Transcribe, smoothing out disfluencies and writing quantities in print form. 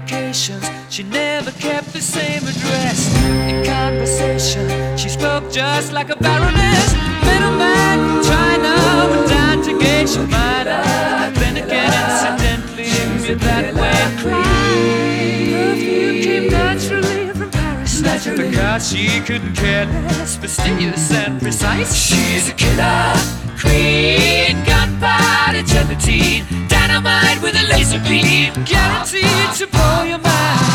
locations. She never kept the same address. In conversation, she spoke just like a baroness. Middleman from China went down to Geisha Minor. Then again, incidentally, you're that way. Perfume came naturally from Paris, because she couldn't care less, fastidious and precise. She's a killer queen, gunpowder gelatine, dynamite with a laser beam, guaranteed to blow your mind.